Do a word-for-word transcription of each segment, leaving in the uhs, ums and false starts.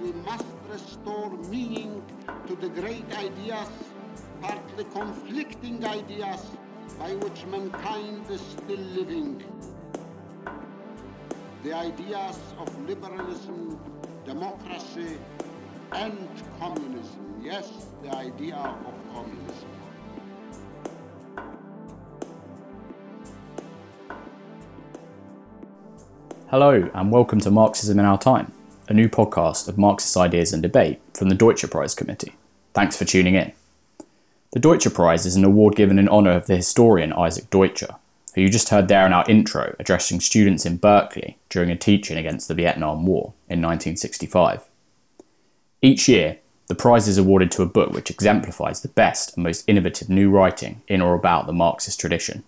we must restore meaning to the great ideas, partly conflicting ideas, by which mankind is still living. The ideas of liberalism, democracy, and communism. Yes, the idea of communism. Hello and welcome to Marxism in Our Time, a new podcast of Marxist ideas and debate from the Deutsche Prize Committee. Thanks for tuning in. The Deutsche Prize is an award given in honour of the historian Isaac Deutscher, who you just heard there in our intro addressing students in Berkeley during a teach-in against the Vietnam War in nineteen sixty-five. Each year, the prize is awarded to a book which exemplifies the best and most innovative new writing in or about the Marxist tradition.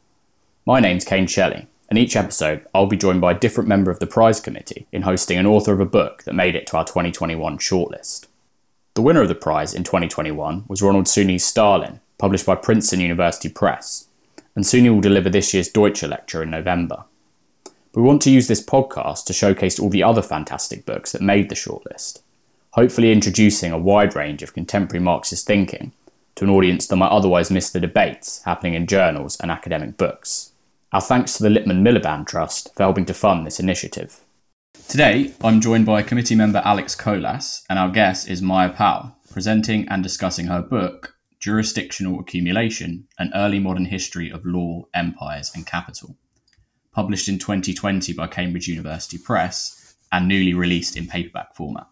My name's Kane Shelley, and each episode I'll be joined by a different member of the prize committee in hosting an author of a book that made it to our twenty twenty-one shortlist. The winner of the prize in twenty twenty-one was Ronald Suni's Stalin, published by Princeton University Press, and Suni will deliver this year's Deutsche lecture in November. We want to use this podcast to showcase all the other fantastic books that made the shortlist, hopefully introducing a wide range of contemporary Marxist thinking to an audience that might otherwise miss the debates happening in journals and academic books. Our thanks to the Lippmann Miliband Trust for helping to fund this initiative. Today, I'm joined by committee member Alex Colas, and our guest is Maya Powell, presenting and discussing her book, Jurisdictional Accumulation, An Early Modern History of Law, Empires and Capital, published in twenty twenty by Cambridge University Press and newly released in paperback format.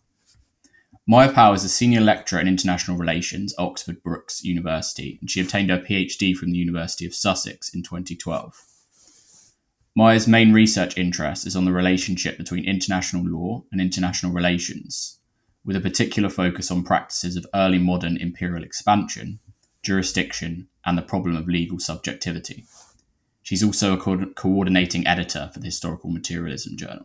Maya Powell is a senior lecturer in international relations at Oxford Brookes University, and she obtained her PhD from the University of Sussex in twenty twelve. Maya's main research interest is on the relationship between international law and international relations, with a particular focus on practices of early modern imperial expansion, jurisdiction, and the problem of legal subjectivity. She's also a co- coordinating editor for the Historical Materialism Journal.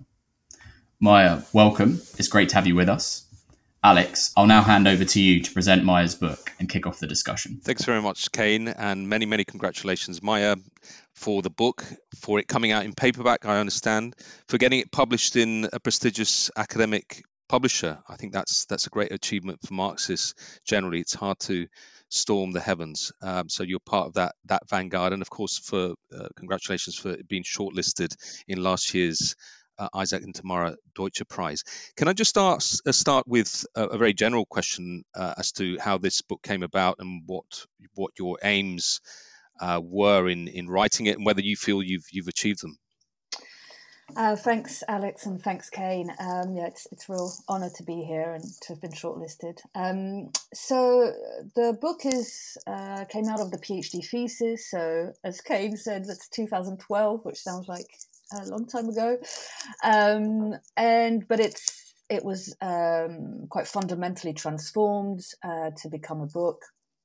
Maya, welcome. It's great to have you with us. Alex, I'll now hand over to you to present Maya's book and kick off the discussion. Thanks very much, Kane, and many, many congratulations, Maya, for the book, for it coming out in paperback, I understand, for getting it published in a prestigious academic publisher. I think that's that's a great achievement for Marxists generally. It's hard to storm the heavens. Um, so you're part of that that vanguard. And of course, for uh, congratulations for being shortlisted in last year's uh, Isaac and Tamara Deutsche Prize. Can I just start, uh, start with a, a very general question uh, as to how this book came about and what what your aims Uh, were in, in writing it, and whether you feel you've you've achieved them. Uh, thanks, Alex, and thanks, Kane. Um, yeah, it's it's a real honour to be here and to have been shortlisted. Um, so the book is uh, came out of the PhD thesis. So as Kane said, that's two thousand twelve, which sounds like a long time ago. Um, and but it's it was um, quite fundamentally transformed uh, to become a book.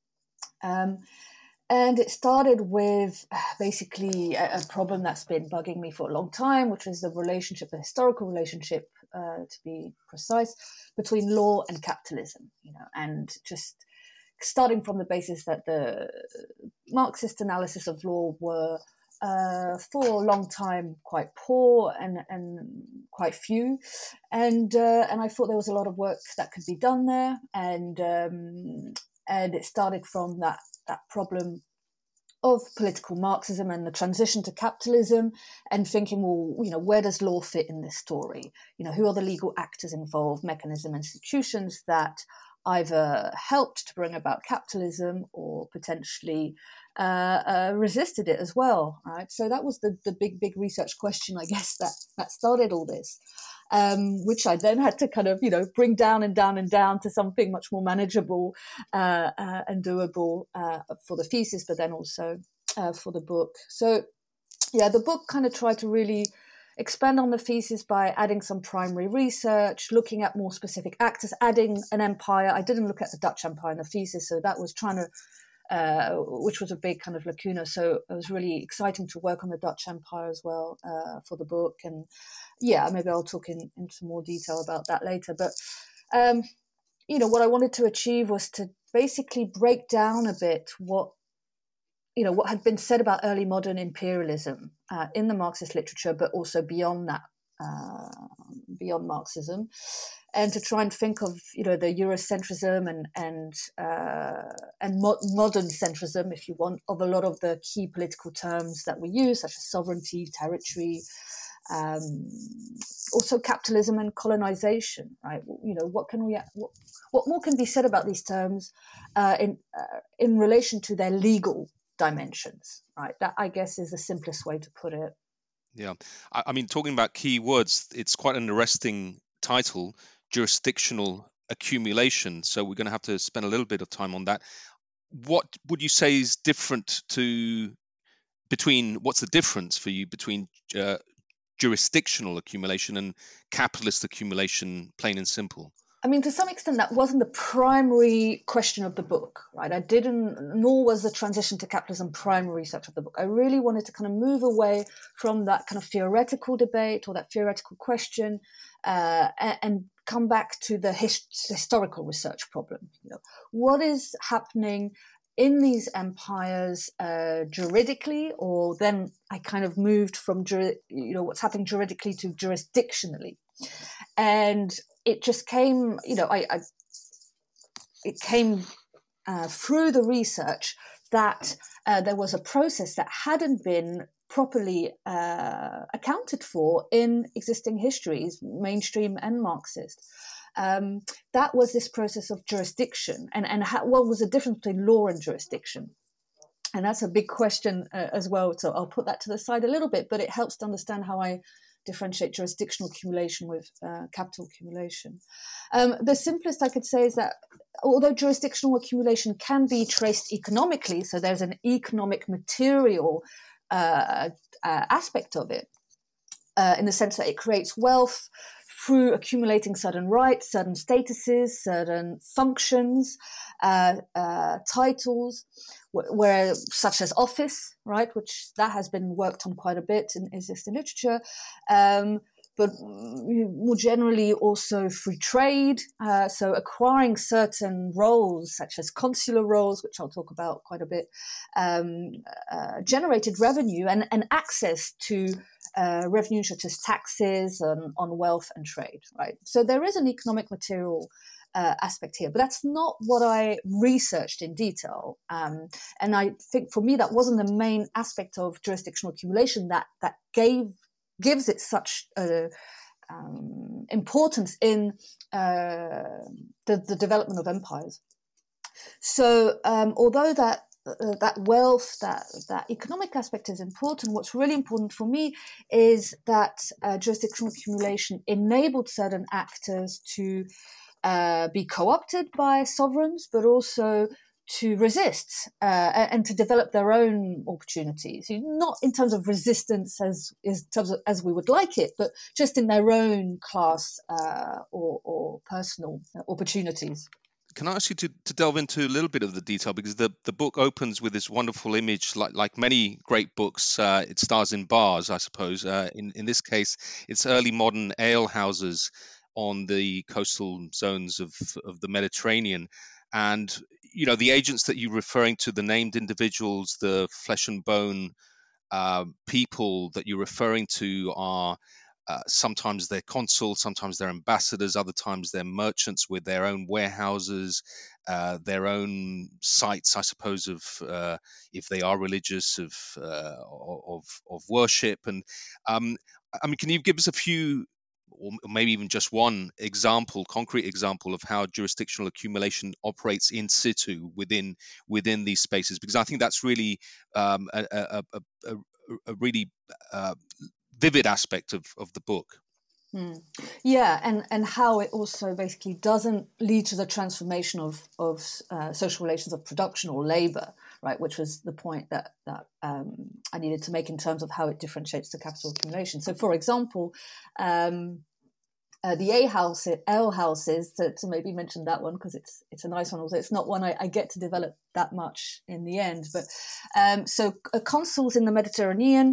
Um, And it started with basically a, a problem that's been bugging me for a long time, which is the relationship, the historical relationship, uh, to be precise, between law and capitalism. You know, and just starting from the basis that the Marxist analysis of law were uh, for a long time quite poor and and quite few, and uh, and I thought there was a lot of work that could be done there, and um, and it started from that. that problem of political Marxism and the transition to capitalism, and thinking, well, you know, where does law fit in this story? You know, who are the legal actors involved, mechanism, institutions that either helped to bring about capitalism or potentially uh, uh, resisted it as well, right? So that was the, the big, big research question, I guess, that, that started all this. Um, which I then had to kind of, you know, bring down and down and down to something much more manageable uh, uh, and doable uh, for the thesis, but then also uh, for the book. So, yeah, the book kind of tried to really expand on the thesis by adding some primary research, looking at more specific actors, adding an empire. I didn't look at the Dutch Empire in the thesis, so that was trying to Uh, which was a big kind of lacuna. So it was really exciting to work on the Dutch Empire as well uh, for the book. And yeah, maybe I'll talk in, in some more detail about that later. But, um, you know, what I wanted to achieve was to basically break down a bit what, you know, what had been said about early modern imperialism uh, in the Marxist literature, but also beyond that, uh, beyond Marxism. and to try and think of, you know, the Eurocentrism and and uh, and mo- modern centrism, if you want, of a lot of the key political terms that we use, such as sovereignty, territory, um, also capitalism and colonization. Right? You know, what can we what, what more can be said about these terms uh, in uh, in relation to their legal dimensions? Right? That, I guess, is the simplest way to put it. Yeah, I, I mean, talking about key words, it's quite an interesting title, jurisdictional accumulation. So we're going to have to spend a little bit of time on that. What would you say is different to between what's the difference for you between uh, jurisdictional accumulation and capitalist accumulation, plain and simple? I mean, to some extent, that wasn't the primary question of the book, right? I didn't, nor was the transition to capitalism primary research of the book. I really wanted to kind of move away from that kind of theoretical debate or that theoretical question uh, and, and come back to the his, historical research problem. You know, what is happening in these empires uh, juridically, or then I kind of moved from, you know, what's happening juridically to jurisdictionally. And it just came, you know, I, I it came uh, through the research that uh, there was a process that hadn't been properly uh, accounted for in existing histories, mainstream and Marxist. Um, that was this process of jurisdiction, and and how, what was the difference between law and jurisdiction? And that's a big question uh, as well. So I'll put that to the side a little bit, but it helps to understand how I differentiate jurisdictional accumulation with uh, capital accumulation. Um, the simplest I could say is that although jurisdictional accumulation can be traced economically, so there's an economic material uh, uh, aspect of it, uh, in the sense that it creates wealth through accumulating certain rights, certain statuses, certain functions, uh, uh, titles, where such as office, right, which that has been worked on quite a bit in existing literature, um, but more generally also free trade, uh, so acquiring certain roles such as consular roles, which I'll talk about quite a bit, um, uh, generated revenue and, and access to uh, revenue such as taxes on, on wealth and trade, right? So there is an economic material Uh, aspect here, but that's not what I researched in detail. Um, and I think for me, that wasn't the main aspect of jurisdictional accumulation that that gave gives it such uh, um, importance in uh, the, the development of empires. So um, although that uh, that wealth, that that economic aspect is important, what's really important for me is that uh, jurisdictional accumulation enabled certain actors to Uh, be co-opted by sovereigns, but also to resist uh, and to develop their own opportunities. Not in terms of resistance as in terms of, as we would like it, but just in their own class uh, or, or personal opportunities. Can I ask you to, to delve into a little bit of the detail, because the, the book opens with this wonderful image, like like many great books, uh, it stars in bars, I suppose. Uh, in, in this case, it's early modern ale houses on the coastal zones of, of the Mediterranean. And, you know, the agents that you're referring to, the named individuals, the flesh and bone uh, people that you're referring to are uh, sometimes they're consuls, sometimes they're ambassadors, other times they're merchants with their own warehouses, uh, their own sites, I suppose, of uh, if they are religious, of, uh, of, of worship. And um, I mean, can you give us a few, or maybe even just one example, concrete example of how jurisdictional accumulation operates in situ within within these spaces? Because I think that's really um, a, a, a, a, a really uh, vivid aspect of, of the book. Hmm. Yeah, and, and how it also basically doesn't lead to the transformation of, of uh, social relations of production or labor, right, which was the point that, that um, I needed to make in terms of how it differentiates to capital accumulation. So, for example, um, uh, the A house, L houses, to, to maybe mention that one because it's it's a nice one. Also, it's not one I, I get to develop that much in the end. But um, so uh, consuls in the Mediterranean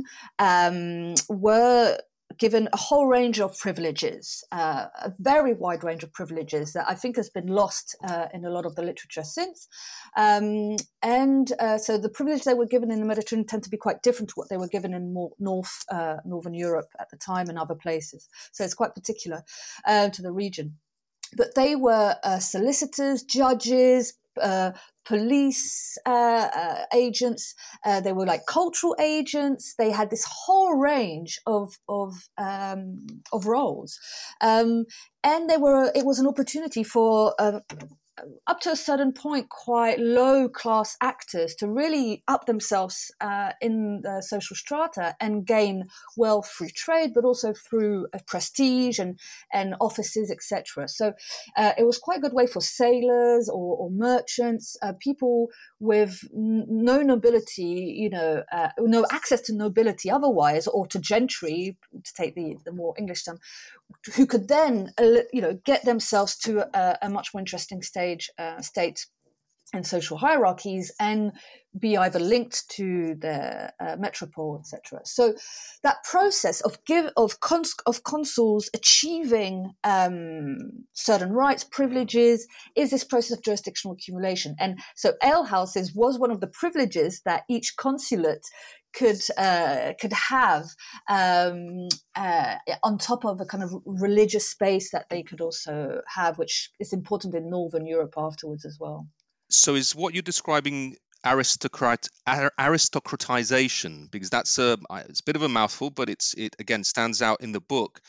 um, were given a whole range of privileges, uh, a very wide range of privileges that I think has been lost uh, in a lot of the literature since. Um, and uh, so the privileges they were given in the Mediterranean tend to be quite different to what they were given in more North, uh, Northern Europe at the time and other places. So it's quite particular uh, to the region. but they were uh, solicitors, judges, uh, police uh, uh, agents. Uh, they were like cultural agents. They had this whole range of of um, of roles, um, and they were. It was an opportunity for. Uh, up to a certain point, quite low-class actors to really up themselves uh, in the social strata and gain wealth through trade, but also through uh, prestige and, and offices, et cetera. So uh, it was quite a good way for sailors or, or merchants, uh, people with n- no nobility, you know, uh, no access to nobility otherwise, or to gentry, to take the, the more English term, who could then, you know, get themselves to a, a much more interesting stage, uh, state and social hierarchies, and be either linked to the uh, metropole, et cetera. So that process of give of cons- of consuls achieving um, certain rights, privileges, is this process of jurisdictional accumulation. And so alehouses was one of the privileges that each consulate could uh, could have um, uh, on top of a kind of religious space that they could also have, which is important in Northern Europe afterwards as well. So is what you're describing aristocrat aristocratization? Because that's a it's a bit of a mouthful, but it's it again stands out in the book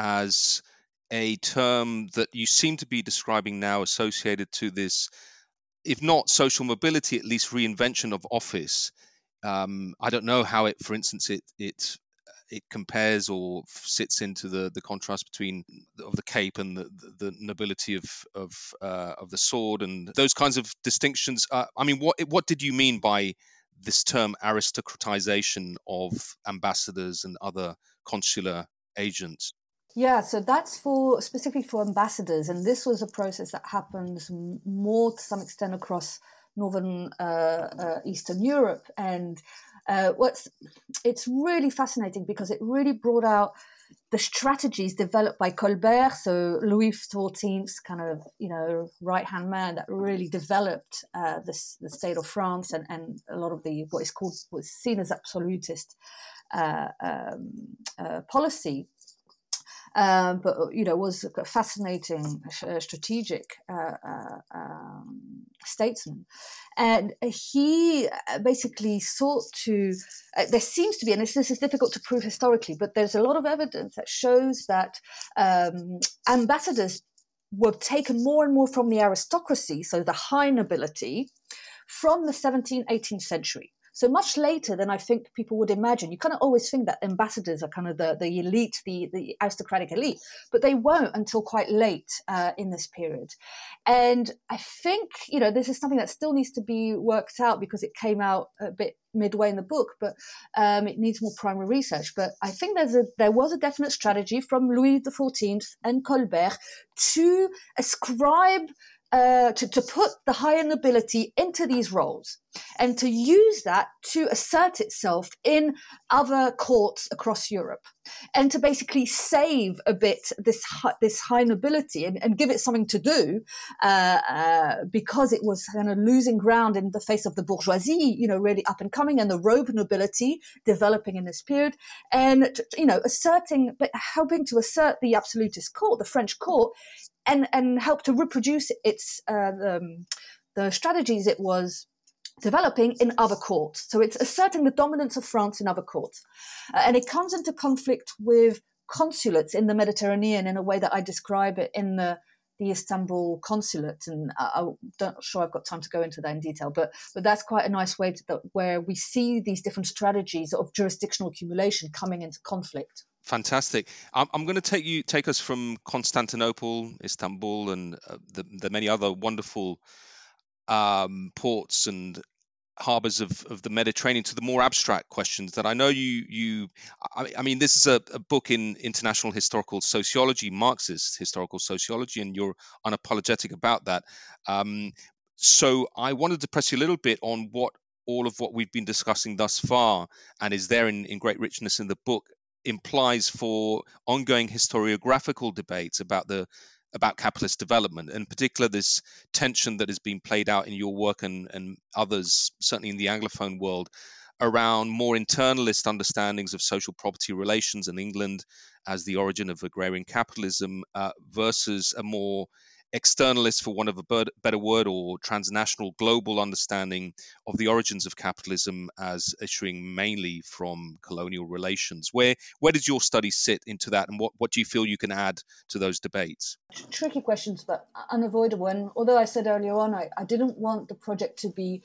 as a term that you seem to be describing now associated to this, if not social mobility, at least reinvention of office. Um, I don't know how it, for instance, it it it compares or sits into the, the contrast between of the cape and the, the nobility of of uh, of the sword and those kinds of distinctions. Uh, I mean, what what did you mean by this term aristocratization of ambassadors and other consular agents? Yeah, so that's for specifically for ambassadors, and this was a process that happens more to some extent across northern uh, uh, Eastern Europe. And uh, what's it's really fascinating because it really brought out the strategies developed by Colbert, so Louis the fourteenth's kind of, you know, right-hand man that really developed uh, this, the state of France and, and a lot of the what is called was seen as absolutist uh, um, uh, policy. Um, but, you know, was a fascinating uh, strategic uh, uh, um, statesman. And he basically sought to, uh, there seems to be, and this, this is difficult to prove historically, but there's a lot of evidence that shows that um, ambassadors were taken more and more from the aristocracy, so the high nobility, from the seventeenth, eighteenth century. So much later than I think people would imagine. You kind of always think that ambassadors are kind of the, the elite, the, the aristocratic elite, but they won't until quite late uh, in this period. And I think, you know, this is something that still needs to be worked out because it came out a bit midway in the book, but um, it needs more primary research. But I think there's a there was a definite strategy from Louis the fourteenth and Colbert to ascribe Uh, to, to put the higher nobility into these roles and to use that to assert itself in other courts across Europe and to basically save a bit this this high nobility and, and give it something to do uh, uh, because it was kind of losing ground in the face of the bourgeoisie, you know, really up and coming, and the robe nobility developing in this period, and, you know, asserting, but helping to assert the absolutist court, the French court, and, and help to reproduce its uh, the, the strategies it was developing in other courts. So it's asserting the dominance of France in other courts. Uh, and it comes into conflict with consulates in the Mediterranean in a way that I describe it in the, the Istanbul consulate. And I, I'm not sure I've got time to go into that in detail, but, but that's quite a nice way to, where we see these different strategies of jurisdictional accumulation coming into conflict. Fantastic. I'm, I'm going to take you take us from Constantinople, Istanbul, and uh, the, the many other wonderful um, ports and harbors of, of the Mediterranean to the more abstract questions that I know you you. I, I mean, this is a, a book in international historical sociology, Marxist historical sociology, and you're unapologetic about that. Um, so I wanted to press you a little bit on what all of what we've been discussing thus far, and is there in, in great richness in the book, implies for ongoing historiographical debates about the about capitalist development, and in particular this tension that has been played out in your work and, and others, certainly in the Anglophone world, around more internalist understandings of social property relations in England as the origin of agrarian capitalism uh, versus a more externalist, for want of a better word, or transnational global understanding of the origins of capitalism as issuing mainly from colonial relations. Where where does your study sit into that, and what, what do you feel you can add to those debates? Tricky questions, but unavoidable. And although I said earlier on, I, I didn't want the project to be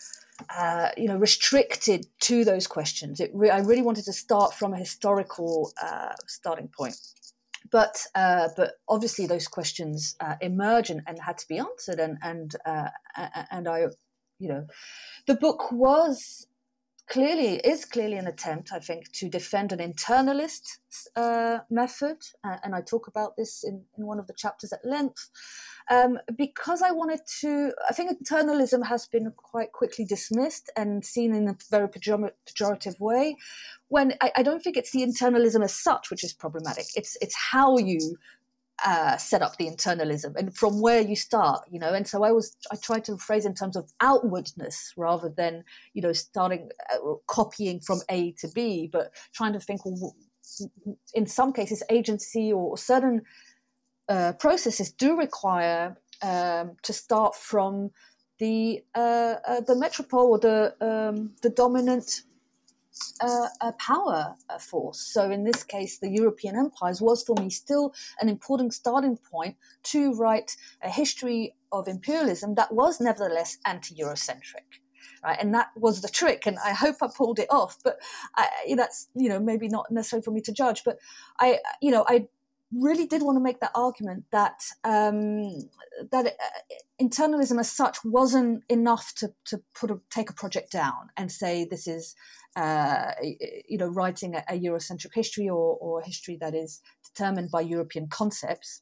Uh, you know, restricted to those questions. It re- I really wanted to start from a historical uh, starting point, but uh, but obviously those questions uh, emerge and, and had to be answered. And and uh, and I, you know, the book was clearly is clearly an attempt, I think, to defend an internalist uh, method, uh, and I talk about this in, in one of the chapters at length. Um, because I wanted to, I think internalism has been quite quickly dismissed and seen in a very pejor- pejorative way, when I, I don't think it's the internalism as such which is problematic. It's it's how you uh, set up the internalism and from where you start, you know. And so I was, I tried to phrase in terms of outwardness rather than, you know, starting uh, copying from A to B, but trying to think, well, in some cases, agency or certain Uh, processes do require um, to start from the uh, uh, the metropole or the um, the dominant uh, uh, power uh, force. So in this case, the European empires was for me still an important starting point to write a history of imperialism that was nevertheless anti-Eurocentric. Right, and that was the trick, and I hope I pulled it off. But I, that's, you know, maybe not necessarily for me to judge. But I, you know, I really did want to make that argument that um, that uh, internalism as such wasn't enough to to put a, take a project down and say this is uh, you know, writing a, a Eurocentric history or, or a history that is determined by European concepts.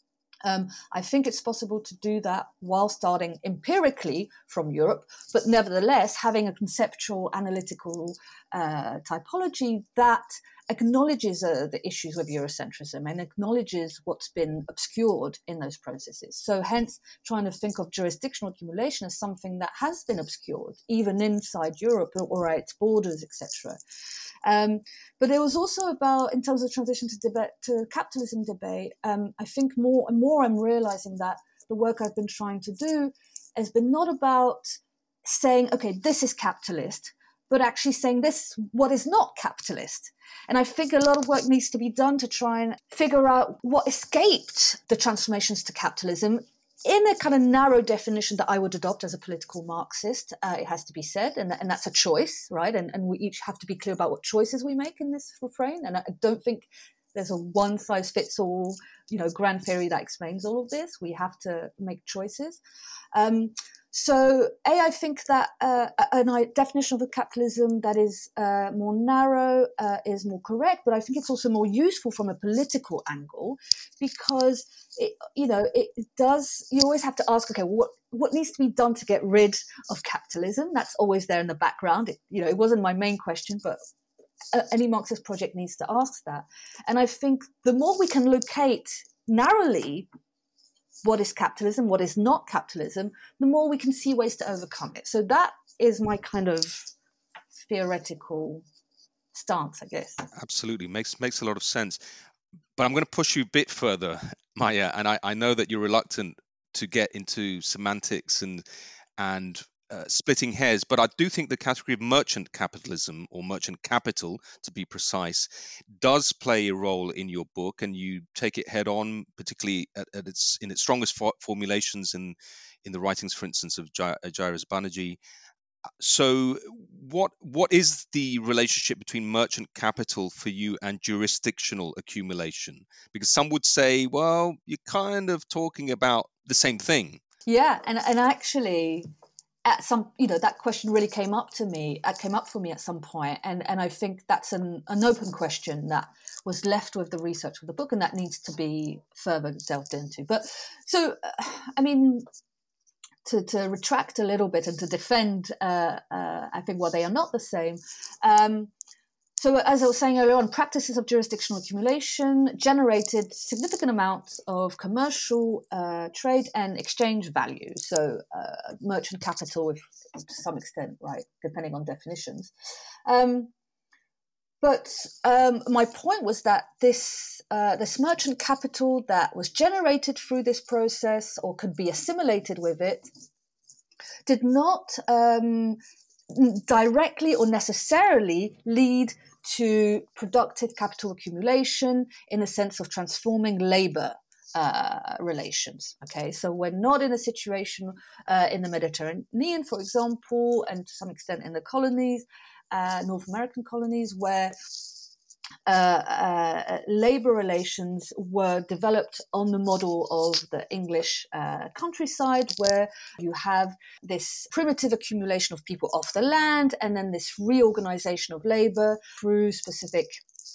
Um, I think it's possible to do that while starting empirically from Europe, but nevertheless having a conceptual, analytical uh, typology that acknowledges uh, the issues of Eurocentrism and acknowledges what's been obscured in those processes. So hence trying to think of jurisdictional accumulation as something that has been obscured, even inside Europe or at its borders, et cetera. Um, but it was also about, in terms of transition to debate, to capitalism debate, um, I think more and more I'm realizing that the work I've been trying to do has been not about saying, okay, this is capitalist, but actually saying this, what is not capitalist. And I think a lot of work needs to be done to try and figure out what escaped the transformations to capitalism in a kind of narrow definition that I would adopt as a political Marxist. Uh, it has to be said, and, and that's a choice, right? And, and we each have to be clear about what choices we make in this refrain. And I don't think there's a one-size-fits-all, you know, grand theory that explains all of this. We have to make choices. Um, so, A, I think that uh, a definition of a capitalism that is uh, more narrow uh, is more correct, but I think it's also more useful from a political angle because, it, you know, it does, you always have to ask, okay, what what needs to be done to get rid of capitalism? That's always there in the background. It, you know, it wasn't my main question, but any Marxist project needs to ask that. And I think the more we can locate narrowly what is capitalism, what is not capitalism, the more we can see ways to overcome it. So that is my kind of theoretical stance, I guess. Absolutely. Makes makes a lot of sense. But I'm going to push you a bit further, Maya, and I, I know that you're reluctant to get into semantics and and uh, splitting hairs, but I do think the category of merchant capitalism, or merchant capital to be precise, does play a role in your book, and you take it head on, particularly at, at its in its strongest for- formulations in in the writings, for instance, of Jairus Banaji. So what what is the relationship between merchant capital for you and jurisdictional accumulation? Because some would say, well, you're kind of talking about the same thing. Yeah, and, and actually at some, you know, that question really came up to me, it came up for me at some point, and, and I think that's an, an open question that was left with the research of the book, and that needs to be further delved into. But so, I mean, To, to retract a little bit and to defend, uh, uh, I think, well, they are not the same. Um, so as I was saying earlier on, practices of jurisdictional accumulation generated significant amounts of commercial uh, trade and exchange value. So uh, merchant capital, if, to some extent, right, depending on definitions. Um, but um, my point was that this uh, this merchant capital that was generated through this process or could be assimilated with it did not um, directly or necessarily lead to productive capital accumulation in the sense of transforming labor uh, relations. Okay, so we're not in a situation uh, in the Mediterranean, for example, and to some extent in the colonies, uh, North American colonies, where Uh, uh, labor relations were developed on the model of the English uh, countryside, where you have this primitive accumulation of people off the land and then this reorganization of labor through specific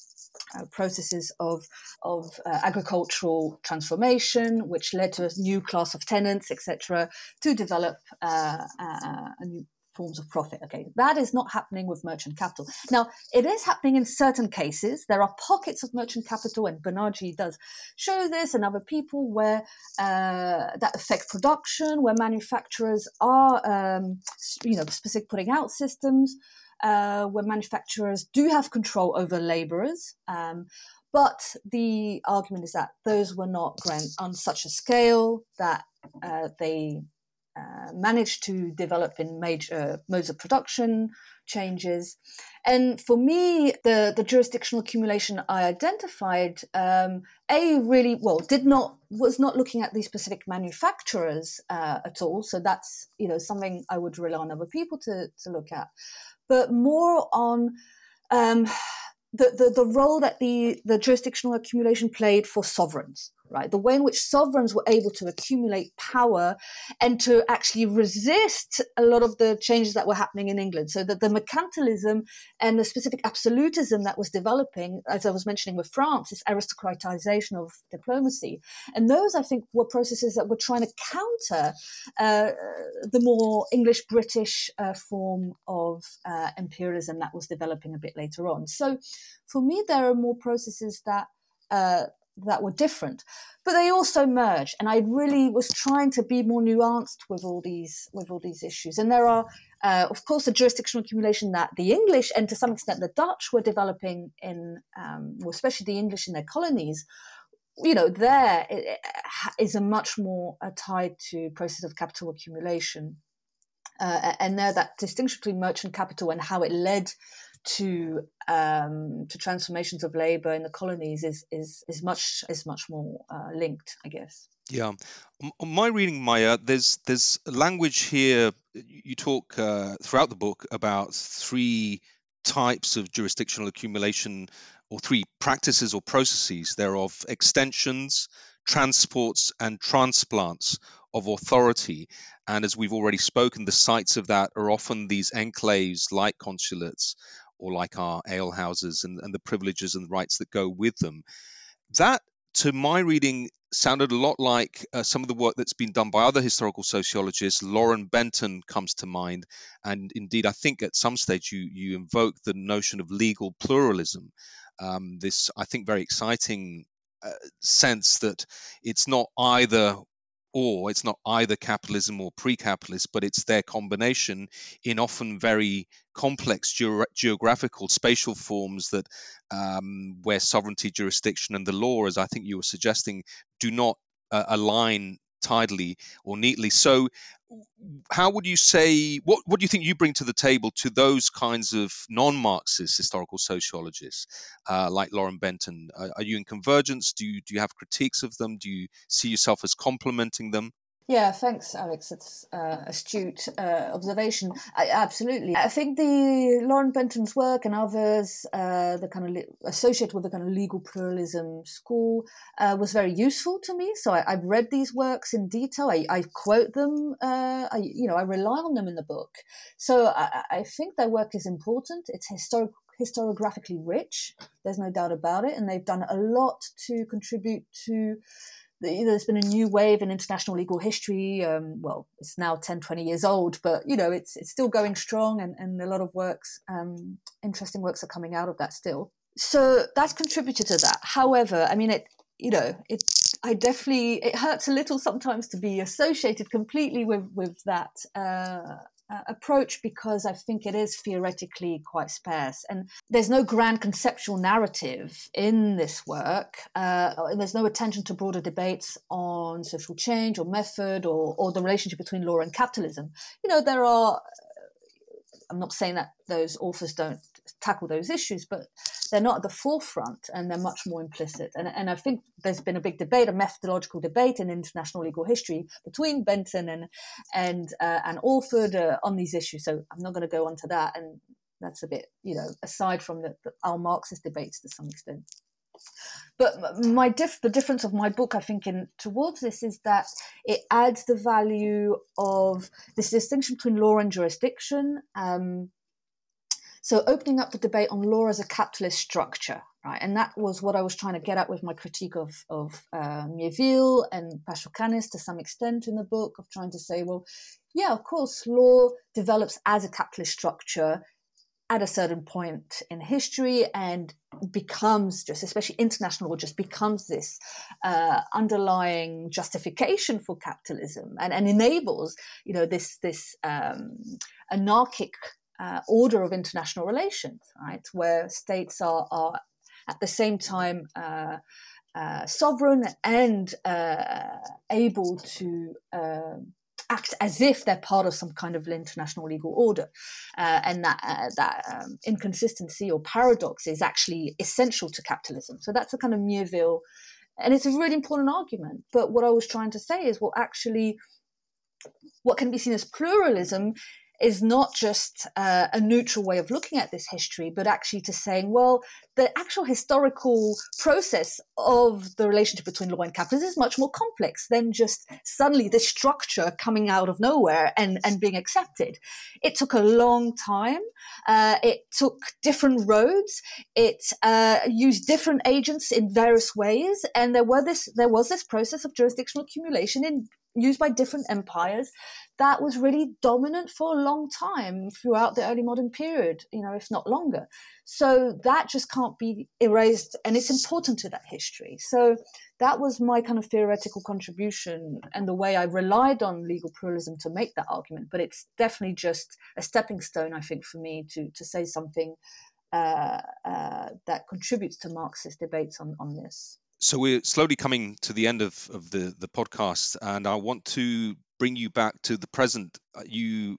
uh, processes of, of uh, agricultural transformation, which led to a new class of tenants, et cetera, to develop uh, uh, a new forms of profit. Okay, that is not happening with merchant capital. Now, it is happening in certain cases. There are pockets of merchant capital, and Bernardi does show this, and other people, where uh, that affect production, where manufacturers are, um, you know, specific putting out systems, uh, where manufacturers do have control over laborers. Um, but the argument is that those were not grand on such a scale that uh, they Uh, managed to develop in major uh, modes of production changes. And for me, the, the jurisdictional accumulation I identified, um, A, really, well, did not, was not looking at these specific manufacturers uh, at all. So that's, you know, something I would rely on other people to, to look at. But more on um, the, the, the role that the, the jurisdictional accumulation played for sovereigns. Right, the way in which sovereigns were able to accumulate power and to actually resist a lot of the changes that were happening in England. So that the mercantilism and the specific absolutism that was developing, as I was mentioning with France, this aristocratization of diplomacy. And those, I think, were processes that were trying to counter uh, the more English-British uh, form of uh, imperialism that was developing a bit later on. So for me, there are more processes that uh, that were different, but they also merge. And I really was trying to be more nuanced with all these with all these issues. And there are, uh, of course, the jurisdictional accumulation that the English and to some extent the Dutch were developing in, um, well, especially the English in their colonies. You know, there is a much more uh, tied to process of capital accumulation, uh, and there that distinction between merchant capital and how it led to um, to transformations of labor in the colonies is is is much is much more uh, linked, I guess. Yeah, on my reading, Maya, there's there's language here. You talk uh, throughout the book about three types of jurisdictional accumulation, or three practices or processes. They're of extensions, transports, and transplants of authority. And as we've already spoken, the sites of that are often these enclaves like consulates or like our alehouses, and, and the privileges and rights that go with them. That, to my reading, sounded a lot like uh, some of the work that's been done by other historical sociologists. Lauren Benton comes to mind, and indeed I think at some stage you you invoke the notion of legal pluralism, um, this I think very exciting uh, sense that it's not either or, it's not either capitalism or pre-capitalist, but it's their combination in often very complex ge- geographical spatial forms that um, where sovereignty, jurisdiction, and the law, as I think you were suggesting, do not uh, align tidily or neatly. So how would you say, what, what do you think you bring to the table to those kinds of non-Marxist historical sociologists uh, like Lauren Benton? Uh, are you in convergence? Do you, do you have critiques of them? Do you see yourself as complementing them? Yeah, thanks, Alex. It's uh, astute uh, observation. I, absolutely. I think the Lauren Benton's work and others, uh, the kind of le- associated with the kind of legal pluralism school, uh, was very useful to me. So I, I've read these works in detail. I, I quote them. Uh, I, you know, I rely on them in the book. So I, I think their work is important. It's historic, historiographically rich. There's no doubt about it, and they've done a lot to contribute to there's been a new wave in international legal history. Um, well, it's now ten, twenty years old, but, you know, it's it's still going strong, and, and a lot of works, um, interesting works are coming out of that still. So that's contributed to that. However, I mean, it, you know, it, I definitely, it hurts a little sometimes to be associated completely with, with that uh, uh, approach, because I think it is theoretically quite sparse. And there's no grand conceptual narrative in this work. Uh, and there's no attention to broader debates on social change or method, or, or the relationship between law and capitalism. You know, there are, I'm not saying that those authors don't tackle those issues, but they're not at the forefront, and they're much more implicit. And, and I think there's been a big debate, a methodological debate in international legal history between Benton and and uh, and Alford uh, on these issues. So I'm not going to go on to that, and that's a bit, you know, aside from the, the our Marxist debates to some extent. But my diff, the difference of my book, I think, in towards this is that it adds the value of this distinction between law and jurisdiction. Um, so opening up the debate on law as a capitalist structure, right? And that was what I was trying to get at with my critique of, of uh, Miéville and Pachourkanis to some extent in the book, of trying to say, well, yeah, of course, law develops as a capitalist structure at a certain point in history, and becomes just, especially international law, just becomes this uh, underlying justification for capitalism, and, and enables, you know, this this um, anarchic uh, order of international relations, right, where states are are at the same time uh, uh, sovereign and uh, able to Uh, act as if they're part of some kind of international legal order, uh, and that uh, that um, inconsistency or paradox is actually essential to capitalism. So that's a kind of Miéville, and it's a really important argument. But what I was trying to say is, well, actually, what can be seen as pluralism is not just uh, a neutral way of looking at this history, but actually to saying, well, the actual historical process of the relationship between law and capitalism is much more complex than just suddenly this structure coming out of nowhere and, and being accepted. It took a long time. Uh, it took different roads. It uh, used different agents in various ways. And there were this, there was this process of jurisdictional accumulation in used by different empires that was really dominant for a long time throughout the early modern period, you know, if not longer. So that just can't be erased, and it's important to that history. So that was my kind of theoretical contribution, and the way I relied on legal pluralism to make that argument. But it's definitely just a stepping stone, I think, for me to to say something uh, uh, that contributes to Marxist debates on, on this. So we're slowly coming to the end of, of the, the podcast, and I want to bring you back to the present. You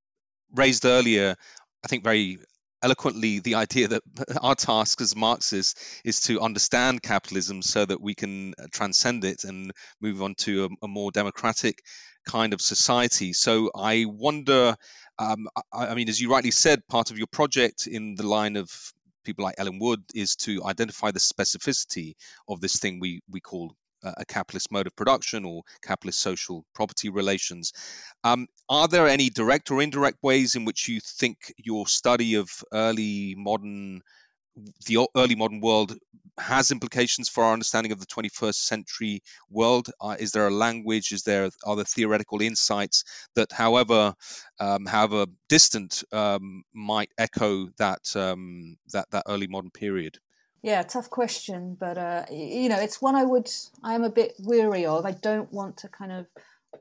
raised earlier, I think very eloquently, the idea that our task as Marxists is to understand capitalism so that we can transcend it and move on to a, a more democratic kind of society. So I wonder, um, I, I mean, as you rightly said, part of your project in the line of people like Ellen Wood is to identify the specificity of this thing we we call uh, a capitalist mode of production or capitalist social property relations. Um, are there any direct or indirect ways in which you think your study of early modern, the early modern world has implications for our understanding of the twenty-first century world? Uh, is there a language? Is there are there theoretical insights that, however, um, however distant, um, might echo that um, that that early modern period? Yeah, tough question, but uh, you know, it's one I would I am a bit weary of. I don't want to kind of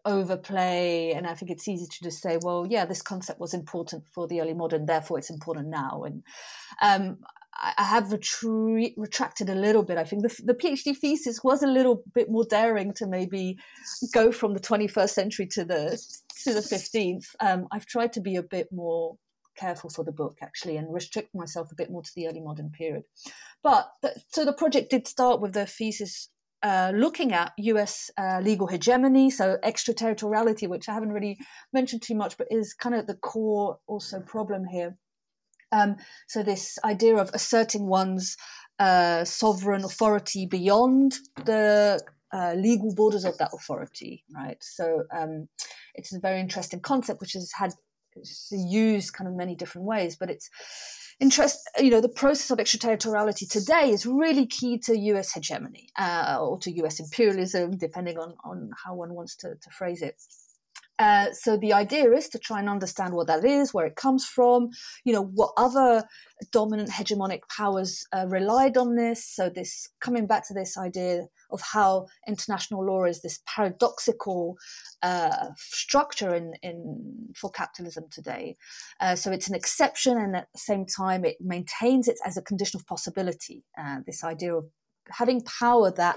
overplay, and I think it's easy to just say, well, yeah, this concept was important for the early modern, therefore it's important now. And um, I have retre- retracted a little bit. I think the, the PhD thesis was a little bit more daring to maybe go from the twenty-first century to the to the fifteenth. Um, I've tried to be a bit more careful for the book, actually, and restrict myself a bit more to the early modern period. But the, so the project did start with the thesis uh, looking at U S uh, legal hegemony, so extraterritoriality, which I haven't really mentioned too much, but is kind of the core also problem here. Um, so this idea of asserting one's uh, sovereign authority beyond the uh, legal borders of that authority, right? So um, it's a very interesting concept, which has had it's used kind of many different ways, but it's interest, you know, the process of extraterritoriality today is really key to U S hegemony uh, or to U S imperialism, depending on, on how one wants to, to phrase it. Uh, so the idea is to try and understand what that is, where it comes from, you know, what other dominant hegemonic powers uh, relied on this. So this, coming back to this idea of how international law is this paradoxical uh, structure in, in for capitalism today. Uh, so it's an exception, and at the same time it maintains it as a condition of possibility. Uh, this idea of having power that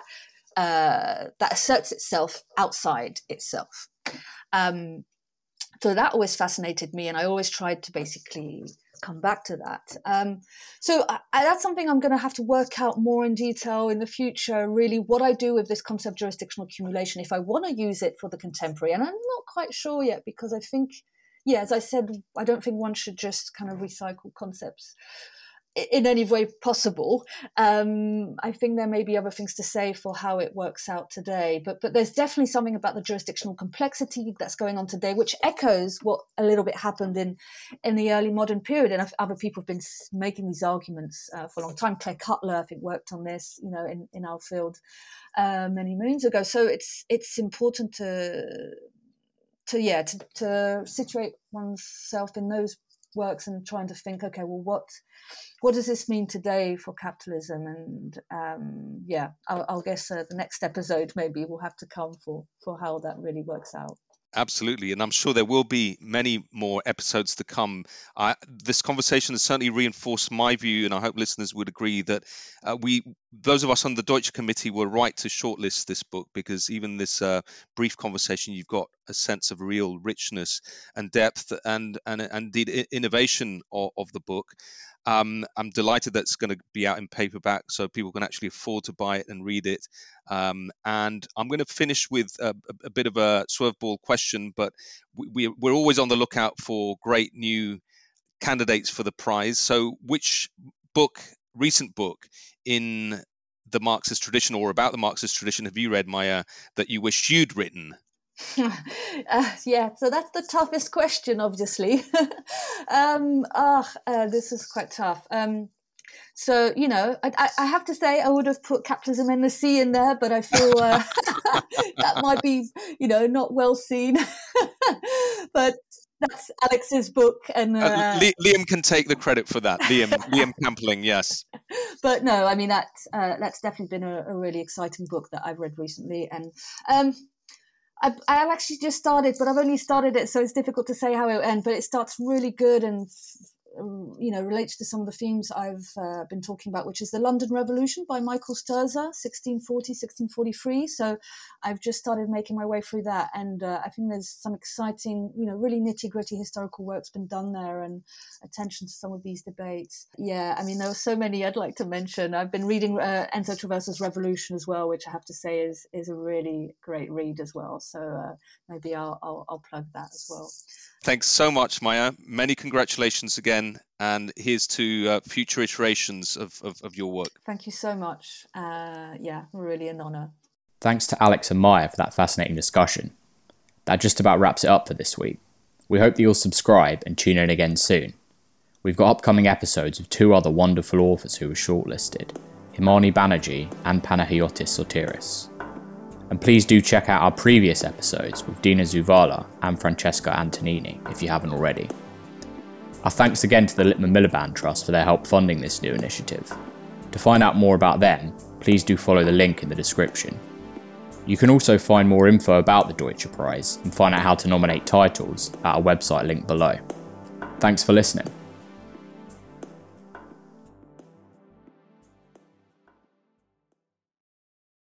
uh, that asserts itself outside itself. Um, so that always fascinated me, and I always tried to basically come back to that. Um, so I, I, that's something I'm going to have to work out more in detail in the future, really, what I do with this concept of jurisdictional accumulation, if I want to use it for the contemporary. And I'm not quite sure yet, because I think, yeah, as I said, I don't think one should just kind of recycle concepts in any way possible. Um, I think there may be other things to say for how it works out today, but but there's definitely something about the jurisdictional complexity that's going on today, which echoes what a little bit happened in in the early modern period. And other people have been making these arguments uh, for a long time. Claire Cutler, I think, worked on this, you know, in, in our field uh, many moons ago. So it's it's important to to yeah to, to situate oneself in those works and trying to think, okay, well, what what does this mean today for capitalism? And um, yeah, I'll, I'll guess uh, the next episode maybe will have to come for for how that really works out. Absolutely, and I'm sure there will be many more episodes to come. Uh, this conversation has certainly reinforced my view, and I hope listeners would agree that uh, we, those of us on the Deutsche Committee, were right to shortlist this book, because even this uh, brief conversation, you've got a sense of real richness and depth and and, and indeed innovation of, of the book. Um, I'm delighted that it's going to be out in paperback, so people can actually afford to buy it and read it. Um, and I'm going to finish with a, a bit of a swerveball question, but we, we're always on the lookout for great new candidates for the prize. So which book, recent book in the Marxist tradition or about the Marxist tradition have you read, Maya, that you wish you'd written? uh, yeah, so that's the toughest question, obviously. um, oh, uh, this is quite tough. Um, so, you know, I, I have to say I would have put Capitalism and the Sea in there, but I feel uh, that might be, you know, not well seen. But that's Alex's book. And uh, uh, Liam can take the credit for that. Liam Liam Campling, yes. But no, I mean, that, uh, that's definitely been a, a really exciting book that I've read recently. And um I've, I've actually just started, but I've only started it, so it's difficult to say how it will end. But it starts really good and, you know, relates to some of the themes I've uh, been talking about, which is the London Revolution by Michael Sturzer, sixteen forty, sixteen forty-three. So I've just started making my way through that. And uh, I think there's some exciting, you know, really nitty-gritty historical work's been done there, and attention to some of these debates. Yeah, I mean, there are so many I'd like to mention. I've been reading uh, Enzo Traversa's Revolution as well, which I have to say is is a really great read as well. So uh, maybe I'll, I'll I'll plug that as well. Thanks so much, Maya. Many congratulations again, and here's to uh, future iterations of, of, of your work. Thank you so much. Uh, yeah, really an honour. Thanks to Alex and Maya for that fascinating discussion. That just about wraps it up for this week. We hope that you'll subscribe and tune in again soon. We've got upcoming episodes of two other wonderful authors who were shortlisted, Imani Banerjee and Panagiotis Sotiris. And please do check out our previous episodes with Dina Zuvala and Francesca Antonini if you haven't already. Our thanks again to the Lippmann Miliband Trust for their help funding this new initiative. To find out more about them, please do follow the link in the description. You can also find more info about the Deutsche Prize and find out how to nominate titles at our website linked below. Thanks for listening.